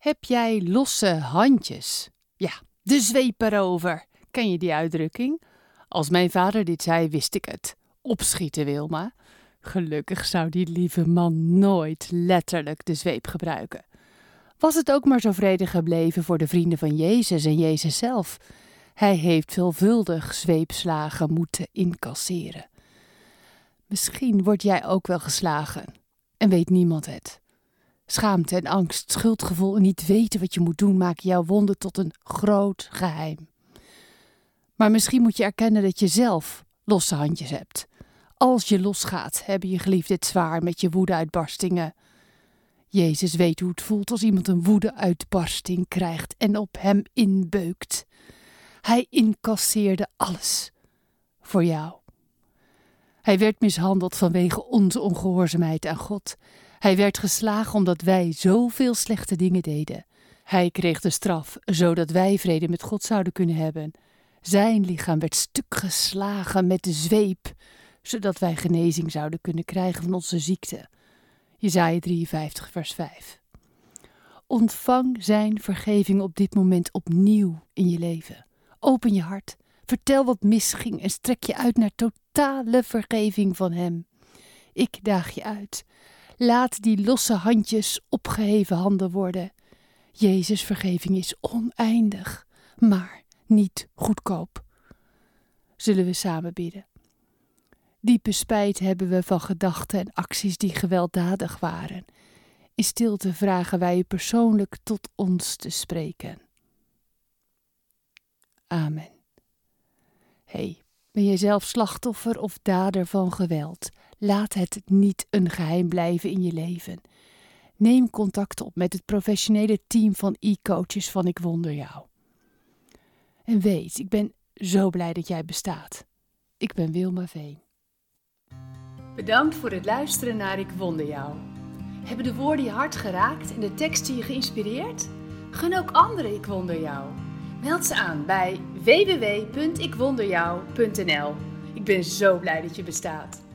Heb jij losse handjes? Ja, de zweep erover. Ken je die uitdrukking? Als mijn vader dit zei, wist ik het. Opschieten, Wilma. Gelukkig zou die lieve man nooit letterlijk de zweep gebruiken. Was het ook maar zo vredig gebleven voor de vrienden van Jezus en Jezus zelf. Hij heeft veelvuldig zweepslagen moeten incasseren. Misschien word jij ook wel geslagen en weet niemand het. Schaamte en angst, schuldgevoel en niet weten wat je moet doen maken jouw wonden tot een groot geheim. Maar misschien moet je erkennen dat je zelf losse handjes hebt. Als je losgaat, hebben je geliefden het zwaar met je woedeuitbarstingen. Jezus weet hoe het voelt als iemand een woedeuitbarsting krijgt en op hem inbeukt. Hij incasseerde alles voor jou. Hij werd mishandeld vanwege onze ongehoorzaamheid aan God. Hij werd geslagen omdat wij zoveel slechte dingen deden. Hij kreeg de straf, zodat wij vrede met God zouden kunnen hebben. Zijn lichaam werd stuk geslagen met de zweep, zodat wij genezing zouden kunnen krijgen van onze ziekte. Jesaja 53, vers 5. Ontvang zijn vergeving op dit moment opnieuw in je leven. Open je hart, vertel wat misging en strek je uit naar totale vergeving van hem. Ik daag je uit. Laat die losse handjes opgeheven handen worden. Jezus' vergeving is oneindig, maar niet goedkoop. Zullen we samen bidden? Diepe spijt hebben we van gedachten en acties die gewelddadig waren. In stilte vragen wij u persoonlijk tot ons te spreken. Amen. Ben je zelf slachtoffer of dader van geweld? Laat het niet een geheim blijven in je leven. Neem contact op met het professionele team van e-coaches van Ik Wonder Jou. En weet, ik ben zo blij dat jij bestaat. Ik ben Wilma Veen. Bedankt voor het luisteren naar Ik Wonder Jou. Hebben de woorden je hart geraakt en de teksten je geïnspireerd? Gun ook anderen Ik Wonder Jou. Meld ze aan bij www.ikwonderjou.nl. Ik ben zo blij dat je bestaat.